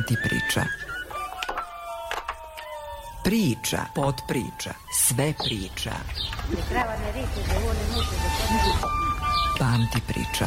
Pamti priča. Priča, potpriča, sve priča. Pamti priča.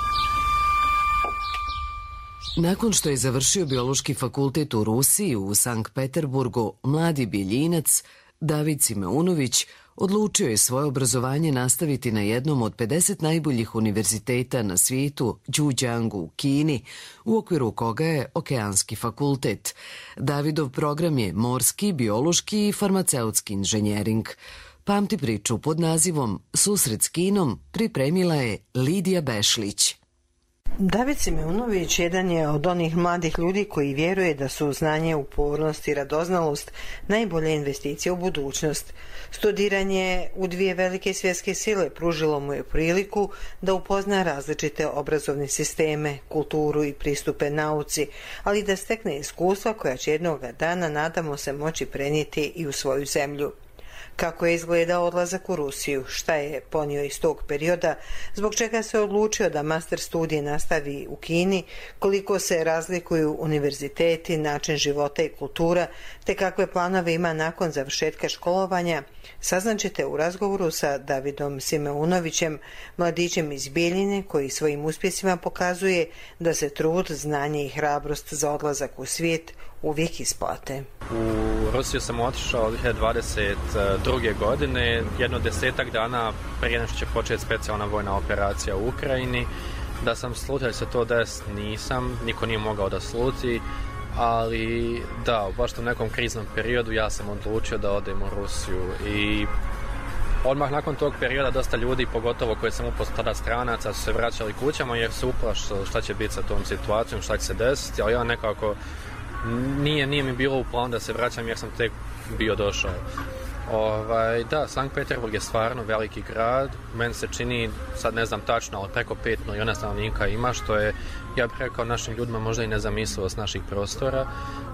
Nakon što je završio biološki fakultet u Rusiji u Sankt Peterburgu, mladi Bijeljinac David Simeunović odlučio je svoje obrazovanje nastaviti na jednom od 50 najboljih univerziteta na svijetu, Zhejiangu u Kini, u okviru koga je Okeanski fakultet. Davidov program je morski, biološki i farmaceutski inženjering. Pamti priču pod nazivom Susret s Kinom pripremila je Lidija Bešlić. David Simeunović jedan je od onih mladih ljudi koji vjeruje da su znanje, upornost i radoznalost najbolje investicije u budućnost. Studiranje u dvije velike svjetske sile pružilo mu je priliku da upozna različite obrazovne sisteme, kulturu i pristupe nauci, ali da stekne iskustva koja će jednoga dana, nadamo se, moći prenijeti i u svoju zemlju. Kako je izgledao odlazak u Rusiju, šta je ponio iz tog perioda, zbog čega se odlučio da master studije nastavi u Kini, koliko se razlikuju univerziteti, način života i kultura, te kakve planove ima nakon završetka školovanja, saznaćete u razgovoru sa Davidom Simeunovićem, mladićem iz Bijeljine koji svojim uspjesima pokazuje da se trud, znanje i hrabrost za odlazak u svijet uvijek isplate. U Rusiju sam otišao 2022. godine, jedno 10 dana prije nego što će početi specijalna vojna operacija u Ukrajini. Da sam slutio se to des, nisam, niko nije mogao da sluti, ali da, baš u nekom kriznom periodu ja sam odlučio da odem u Rusiju i odmah nakon tog perioda dosta ljudi, pogotovo koji sam upoznao tada stranaca, su se vraćali kućama jer su uplašili šta će biti sa tom situacijom, šta će se desiti, ali ja nekako nije mi bilo u planu da se vraćam jer sam tek bio došao. Da, Sankt Peterburg je stvarno veliki grad, meni se čini, sad ne znam tačno, ali preko 5 milijuna stanovnika ima, što je, ja bih rekao, našim ljudima možda i nezamislivo s naših prostora.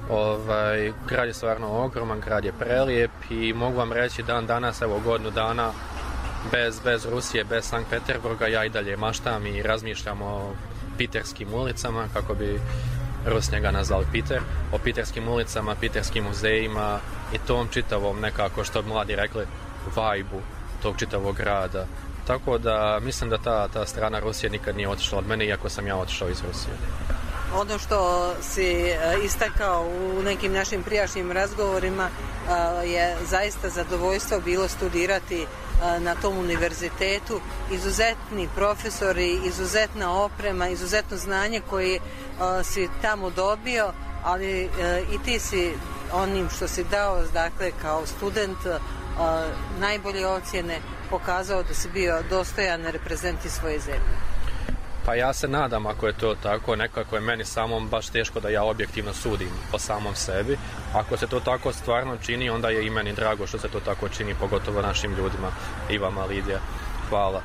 Grad je stvarno ogroman, grad je prelijep i mogu vam reći dan danas, evo godinu dana, bez Rusije, bez Sankt Peterburga, ja i dalje maštam i razmišljam o piterskim ulicama, kako bi Rus njega nazvali Peter, o piterskim ulicama, piterskim muzejima i tom čitavom nekako, što bi mladi rekli, vajbu tog čitavog grada. Tako da mislim da ta strana Rusije nikad nije otišla od mene, iako sam ja otišao iz Rusije. Ono što si istakao u nekim našim prijašnjim razgovorima je zaista zadovoljstvo bilo studirati na tom univerzitetu. Izuzetni profesori, izuzetna oprema, izuzetno znanje koje si tamo dobio, ali i ti si onim što si dao, dakle, kao student, najbolje ocjene pokazao da si bio dostojan reprezenti svoje zemlje. Pa ja se nadam, ako je to tako, nekako je meni samom baš teško da ja objektivno sudim o samom sebi. Ako se to tako stvarno čini, onda je i meni drago što se to tako čini, pogotovo našim ljudima, i vama, Lidija. Hvala.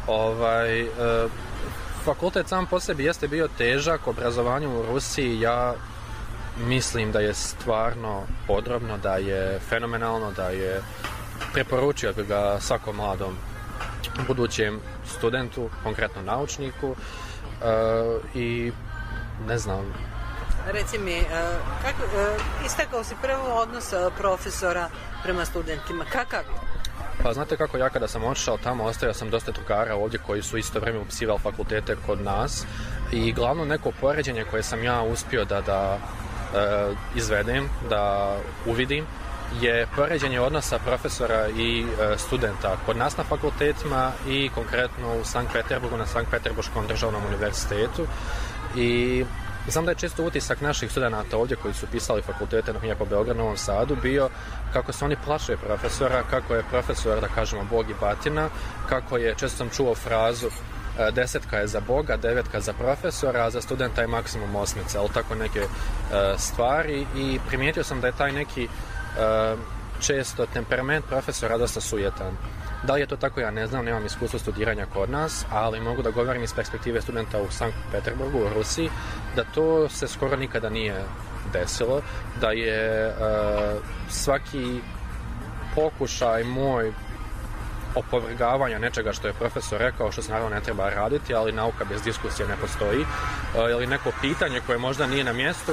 Fakultet sam po sebi jeste bio težak, obrazovanje u Rusiji, ja mislim da je stvarno podrobno, da je fenomenalno, da je preporučio bi ga svakom mladom budućem studentu, konkretno naučniku, i ne znam. Reci mi, istakao si prvo odnos profesora prema studentima, kakav je? Pa znate kako, ja kada sam otišao tamo, ostavio sam dosta drugara ovdje koji su isto vrijeme upisivali fakultete kod nas i glavno neko poređenje koje sam ja uspio da izvedem, da uvidim, je poređenje odnosa profesora i studenta kod nas na fakultetima i konkretno u Sankt Peterburgu na Sankt Peterburškom državnom univerzitetu. I znam da je često utisak naših studenata ovdje koji su pisali fakultete na po Beogradu, Novom Sadu bio kako se oni plaše profesora, kako je profesor, da kažemo, Bog i batina, kako je, često sam čuo frazu 10 je za Boga, 9 za profesora, a za studenta je maksimum 8, ali tako neke stvari, i primijetio sam da je taj neki često temperament profesora dosta sujetan. Da li je to tako, ja ne znam, nemam iskustvo studiranja kod nas, ali mogu da govorim iz perspektive studenta u Sankt Peterburgu, u Rusiji, da to se skoro nikada nije desilo, da je svaki pokušaj moj opovrgavanja nečega što je profesor rekao, što se naravno ne treba raditi, ali nauka bez diskusije ne postoji, ili neko pitanje koje možda nije na mjestu,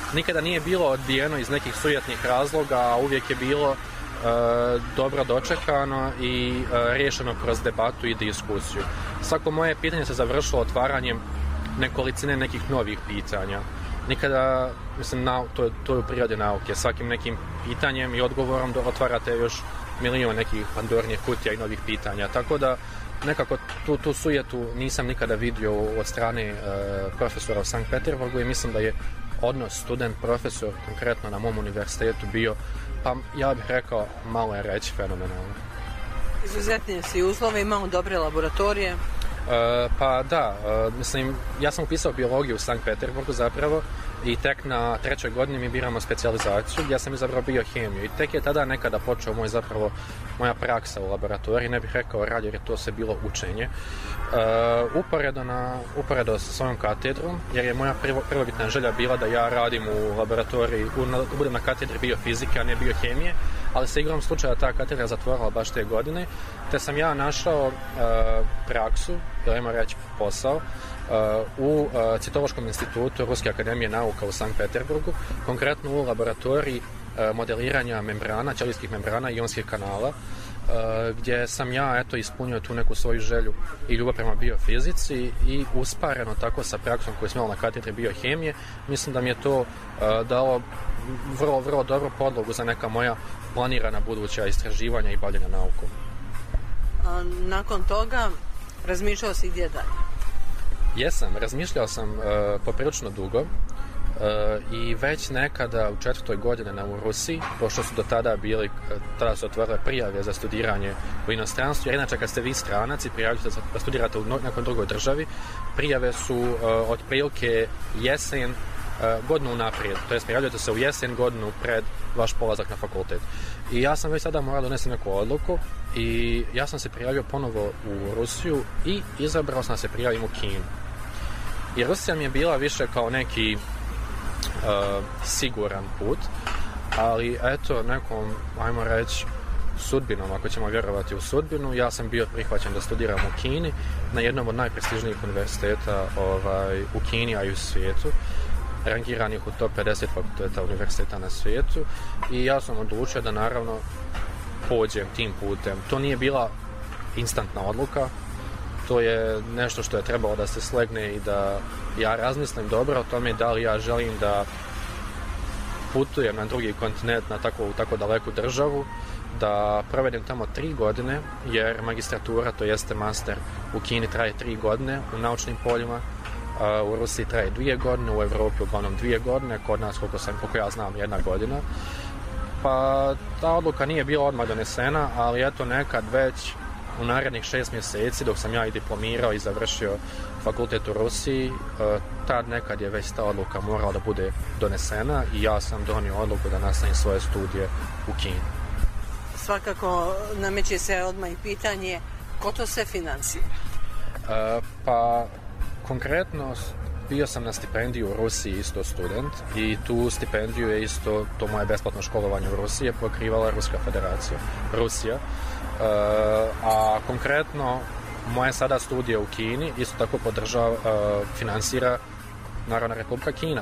nikada nije bilo odbijeno iz nekih sujetnih razloga, a uvijek je bilo dobro dočekano i riješeno kroz debatu i diskusiju. Svako moje pitanje se završilo otvaranjem nekolicine nekih novih pitanja. Nikada, mislim, to je u prirodi nauke. Svakim nekim pitanjem i odgovorom otvarate još milion nekih pandornih kutija i novih pitanja. Tako da nekako tu sujetu nisam nikada vidio od strane profesora u Sankt Peterburgu i mislim da je odnos student-profesor konkretno na mom univerzitetu bio, pa ja bih rekao, malo je reći fenomenalno. Izuzetni si uslovi, imamo dobre laboratorije. Pa da, mislim, ja sam upisao biologiju u Sankt Peterburgu zapravo i tek na 3. godini mi biramo specijalizaciju gdje sam izabrao biohemiju i tek je tada nekada počeo moja praksa u laboratoriji, ne bih rekao rad jer je to sve bilo učenje. Uporedo sa svojom katedrom, jer je moja prvobitna želja bila da ja radim u laboratoriji, da budem na katedri biofizike, a ne biohemije, ali se igrom slučaja ta katedra zatvorila baš te godine, te sam ja našao praksu, ajmo reći posao, u Citološkom institutu Ruske akademije nauka u Sankt Peterburgu, konkretno u laboratoriji modeliranja membrana, ćelijskih membrana i ionskih kanala, gdje sam ja ispunio tu neku svoju želju i ljubav prema biofizici i uspareno tako sa praksom koju sam imao na katedri biohemije, mislim da mi je to dalo vrlo, vrlo dobru podlogu za neka moja planirana buduća istraživanja i bavljenja naukom. Nakon toga razmišljao si gdje dalje? Jesam, razmišljao sam poprilično dugo i već nekada u 4. godini u Rusiji, pošto su do tada su otvorile prijave za studiranje u inostranstvu, jer inače kad ste vi stranac i prijavite da studirate u nekoj drugoj državi, prijave su otprilike jesen godinu unaprijed, to jest prijavljujete se u jesen godinu pred vaš polazak na fakultet. I ja sam već sada morao donesti neku odluku i ja sam se prijavio ponovo u Rusiju i izabrao sam da se prijavim u Kinu. I Rusija mi je bila više kao neki siguran put, ali eto nekom, ajmo reći, sudbinom, ako ćemo vjerovati u sudbinu, ja sam bio prihvaćen da studiram u Kini na jednom od najprestižnijih univerziteta u Kini, a i u svijetu, rangiranih u top 50 fakulteta univerziteta na svijetu, i ja sam odlučio da naravno pođem tim putem. To nije bila instantna odluka, to je nešto što je trebalo da se slegne i da ja razmislim dobro o tome da li ja želim da putujem na drugi kontinent, na tako daleku državu, da provedem tamo 3 godine, jer magistratura, to jeste master, u Kini traje 3 godine u naučnim poljima, u Rusiji traje 2 godine, u Europi uglavnom 2 godine, kod nas, koliko ja znam, 1 godina. Pa ta odluka nije bila odmah donesena, ali eto nekad već u narednih 6 mjeseci, dok sam ja i diplomirao i završio fakultet u Rusiji, tad nekad je već ta odluka morala da bude donesena i ja sam donio odluku da nastavim svoje studije u Kini. Svakako nameće se odmah i pitanje, ko to sve financira? Pa konkretno bio sam na stipendiju u Rusiji isto student i tu stipendiju je isto, to moje besplatno školovanje u Rusiji je pokrivala Ruska federacija, Rusija. A konkretno moje sada studije u Kini isto tako financira Narodna Republika Kina.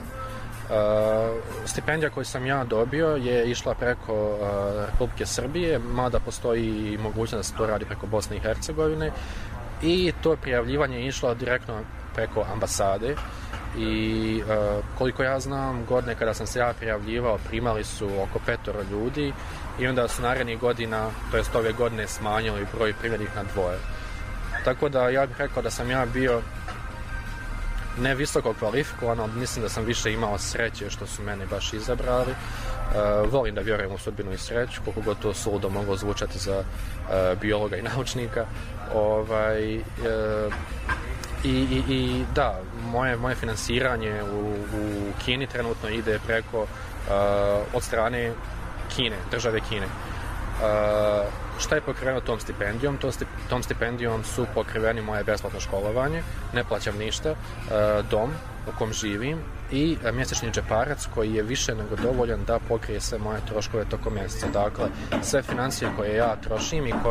Stipendija koju sam ja dobio je išla preko Republike Srbije, mada postoji i mogućnost da se to radi preko Bosne i Hercegovine, i to prijavljivanje je išlo direktno preko ambasade i koliko ja znam, godine kada sam se ja prijavljivao primali su oko 5 ljudi i onda su narednih godina, to jest ove godine, smanjili broj primljenih na 2. Tako da ja bih rekao da sam ja bio ne visoko kvalifikovan, ali mislim da sam više imao sreće što su mene baš izabrali. Volim da vjerujem u sudbinu i sreću, koliko god to suludo moglo zvučati za biologa i naučnika. I da, moje finansiranje u Kini trenutno ide preko od strane Kine, države Kine. Šta je pokriveno tom stipendijom? Tom stipendijom su pokriveni moje besplatno školovanje, ne plaćam ništa, dom u kom živim i mjesečni džeparac koji je više nego dovoljan da pokrije sve moje troškove tokom mjeseca. Dakle, sve financije koje ja trošim i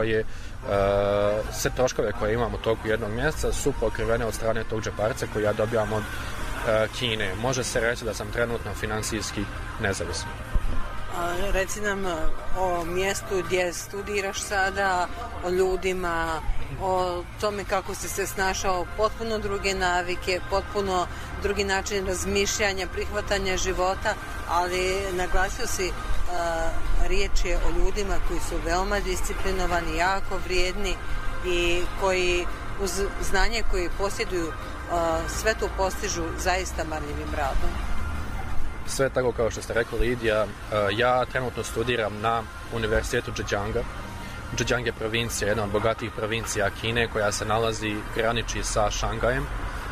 sve troškove koje imam u toku jednog mjeseca su pokrivene od strane tog džeparca koji ja dobijam od Kine. Može se reći da sam trenutno financijski nezavisan. Reci nam o mjestu gdje studiraš sada, o ljudima, o tome kako si se snašao, potpuno druge navike, potpuno drugi način razmišljanja, prihvatanja života, ali naglasio si riječ je o ljudima koji su veoma disciplinovani, jako vrijedni i koji uz znanje koje posjeduju sve to postižu zaista marljivim radom. Sve tako kao što ste rekli, Lidija. Ja trenutno studiram na Univerzitetu Zhejianga. Zhejiang je provincija, jedna od bogatijih provincija Kine koja se nalazi, graniči sa Šangajem.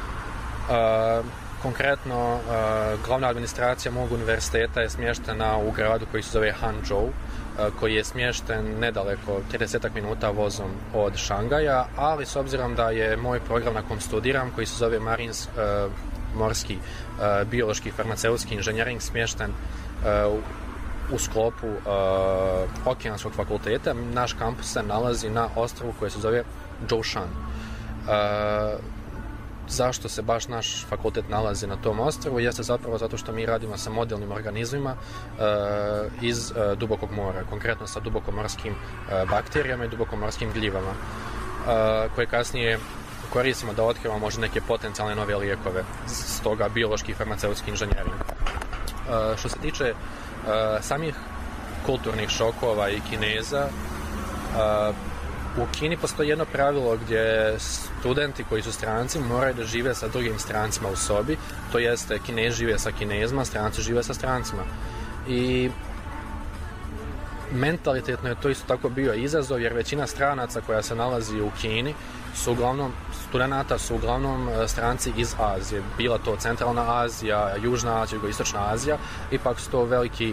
Konkretno, glavna administracija mog univerziteta je smještena u gradu koji se zove Hangzhou, koji je smješten nedaleko, 30 minuta vozom od Šangaja, ali s obzirom da je moj program na kom studiram, koji se zove morski, biološki, farmaceutski inženjering, smješten u sklopu Okeanskog fakulteta, naš kampus se nalazi na ostrvu koje se zove Zhoushan. Zašto se baš naš fakultet nalazi na tom ostrvu? Jeste zapravo zato što mi radimo sa modelnim organizmima iz dubokog mora, konkretno sa dubokomorskim bakterijama i dubokomorskim gljivama, koje kasnije koristimo da otkrivamo možda neke potencijalne nove lijekove, stoga biološki i farmaceutski inženjering. Što se tiče samih kulturnih šokova i Kineza, u Kini postoji jedno pravilo gdje studenti koji su stranci moraju da žive sa drugim strancima u sobi, to jeste Kinezi žive sa Kinezima, stranci žive sa strancima. I mentalitetno je to isto tako bio izazov, jer većina stranaca koja se nalazi u Kini studenata su uglavnom stranci iz Azije. Bila to Centralna Azija, Južna Azija, Jugoistočna Azija. Ipak su to veliki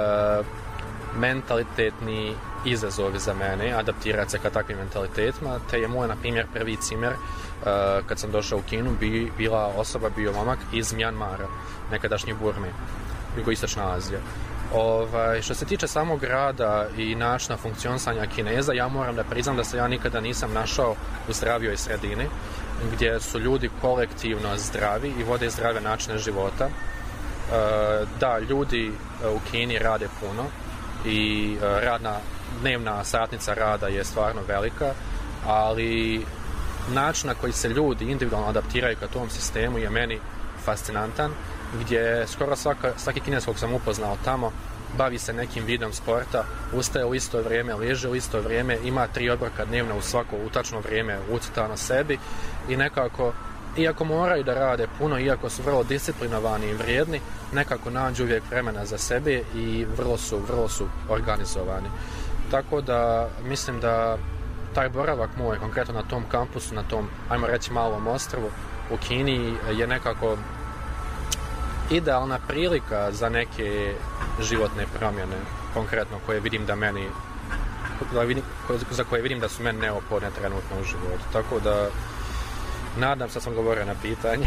mentalitetni izazovi za mene, adaptirati se ka takvim mentalitetima, te je moj, na primjer, prvi cimer kad sam došao u Kinu bio momak iz Mjanmara, nekadašnje Burme, Jugoistočna Azija. Što se tiče samog grada i načina funkcionisanja Kineza, ja moram da priznam da se ja nikada nisam našao u zdravijoj sredini, gdje su ljudi kolektivno zdravi i vode zdrave načine života. Da, ljudi u Kini rade puno i dnevna satnica rada je stvarno velika, ali način na koji se ljudi individualno adaptiraju ka tom sistemu je meni fascinantan, gdje skoro svaki Kinez kog sam upoznao tamo bavi se nekim vidom sporta, ustaje u isto vrijeme, leže u isto vrijeme, ima 3 obroka dnevno u svako utačno vrijeme ucrtano sebi i nekako, iako moraju da rade puno, iako su vrlo disciplinovani i vrijedni, nekako nađu uvijek vremena za sebe i vrlo su organizovani. Tako da mislim da taj boravak moj, konkretno na tom kampusu, na tom, ajmo reći, malom ostrvu u Kini, je nekako idealna prilika za neke životne promjene, konkretno koje vidim za koje vidim da su meni neophodne trenutno u životu. Tako da nadam se da sam govorio na pitanje.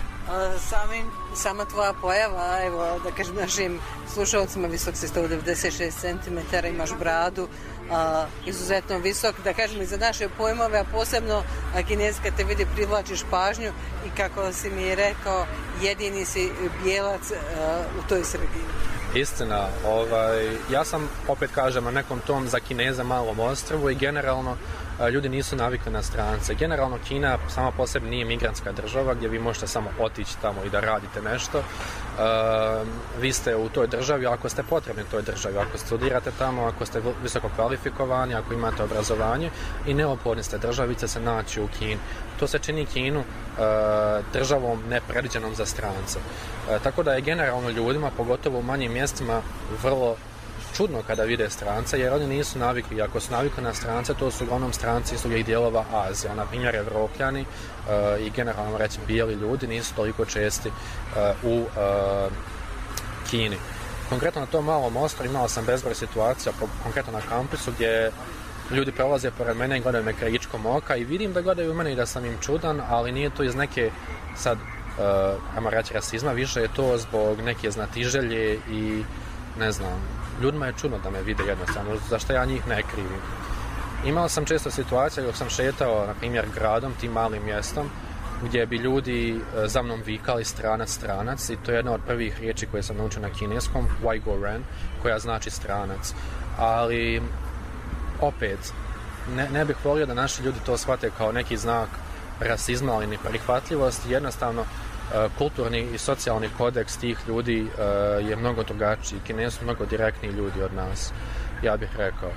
Sama tvoja pojava, evo da kažem našim slušalcima, visok si 196 cm, imaš bradu, izuzetno visok, da kažem i za naše pojmove, a posebno Kinezka te vidi, privlačiš pažnju i kako si mi rekao, jedini si bijelac u toj sredini. Istina, ja sam, opet kažem, na nekom tom za Kineza malom ostrvu i generalno ljudi nisu navikli na strance. Generalno Kina sama po sebi nije migrantska država gdje vi možete samo otići tamo i da radite nešto. Vi ste u toj državi ako ste potrebni toj državi, ako studirate tamo, ako ste visoko kvalifikovani, ako imate obrazovanje i neophodni ste državi, ćete se naći u Kini. To se čini Kinu državom nepredviđenom za strance. Tako da je generalno ljudima, pogotovo u manjim mjestima, vrlo čudno kada vide strance, jer oni nisu navikli. Ako su navikli na strance, to su uglavnom stranci iz drugih dijelova Azije. Na primjer, Evropljani i generalno reći bijeli ljudi nisu toliko česti u Kini. Konkretno na tom malom ostrovu imao sam bezbroj situacija, konkretno na kampusu, gdje ljudi prolaze pored mene i gledaju me krajičkom oka i vidim da gledaju mene i da sam im čudan, ali nije to iz neke sad, ajmo reći, rasizma, više je to zbog neke znatiželje i ne znam, ljudima je čudno da me vide jednostavno, zašto ja njih ne krivim. Imao sam često situacije dok sam šetao, na primjer, gradom, tim malim mjestom, gdje bi ljudi za mnom vikali stranac, stranac, i to je jedna od prvih riječi koje sam naučio na kineskom, Wai Go Ren, koja znači stranac. Ali, opet, ne bih volio da naši ljudi to shvate kao neki znak rasizma ili neprihvatljivosti. Jednostavno, kulturni i socijalni kodeks tih ljudi je mnogo drugačiji. Kinezi su mnogo direktniji ljudi od nas, ja bih rekao.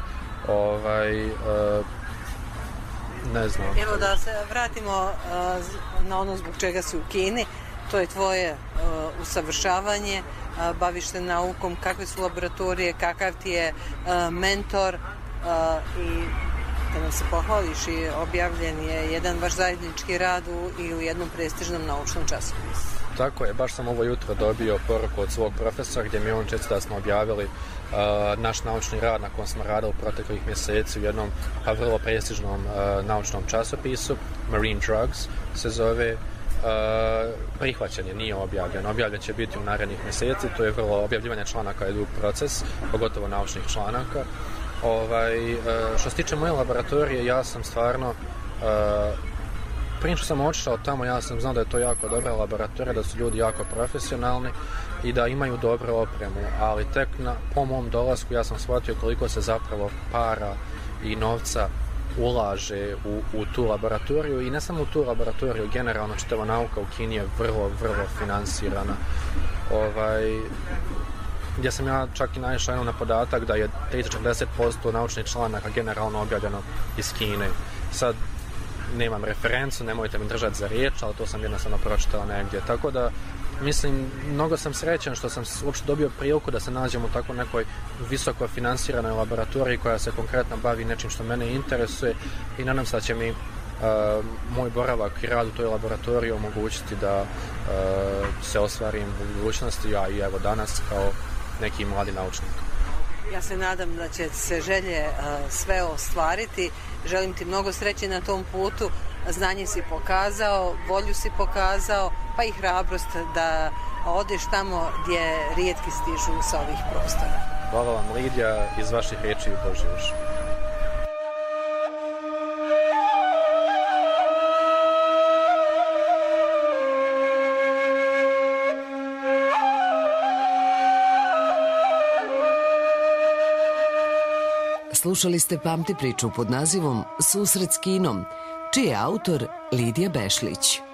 Ne znam. Evo da se vratimo na ono zbog čega si u Kini. To je tvoje usavršavanje, baviš se naukom, kakve su laboratorije, kakav ti je mentor i da nam se pohvališ, i objavljen je jedan vaš zajednički rad i u jednom prestižnom naučnom časopisu. Tako je, baš sam ovo jutro dobio poruku od svog profesora gdje mi on često da smo objavili naš naučni rad na kojem smo radili proteklih mjeseci u jednom vrlo prestižnom naučnom časopisu, Marine Drugs se zove. Prihvaćen je, nije objavljen. Objavljen će biti u narednih mjeseci, to je vrlo objavljivanje članaka je dug proces, pogotovo naučnih članaka. Što se tiče moje laboratorije, ja sam stvarno prije što sam otišao tamo, ja sam znao da je to jako dobra laboratorija, da su ljudi jako profesionalni i da imaju dobru opremu, ali tek po mom dolasku ja sam shvatio koliko se zapravo para i novca ulaže u tu laboratoriju, i ne samo u tu laboratoriju, generalno čitava nauka u Kini je vrlo, vrlo finansirana. Gdje sam ja čak i naišao na podatak da je 30-40% naučnih članaka generalno objavljeno iz Kine. Sad nemam referencu, nemojte mi držati za riječ, ali to sam jednostavno pročitao negdje. Tako da, mislim, mnogo sam srećan što sam uopšte dobio priliku da se nađem u tako nekoj visoko finansiranoj laboratoriji koja se konkretno bavi nečim što mene interesuje, i nadam se da će mi moj boravak i rad u toj laboratoriji omogućiti da se ostvarim u budućnosti, a i evo danas kao neki mladi naučnik. Ja se nadam da će se želje sve ostvariti. Želim ti mnogo sreće na tom putu. Znanje si pokazao, volju si pokazao, pa i hrabrost da odeš tamo gdje rijetki stižu sa ovih prostora. Hvala vam, Lidija, iz vaših riječi u Božju dušu. Slušali ste Pamti priču pod nazivom Susret s Kinom, čiji je autor Lidija Bešlić.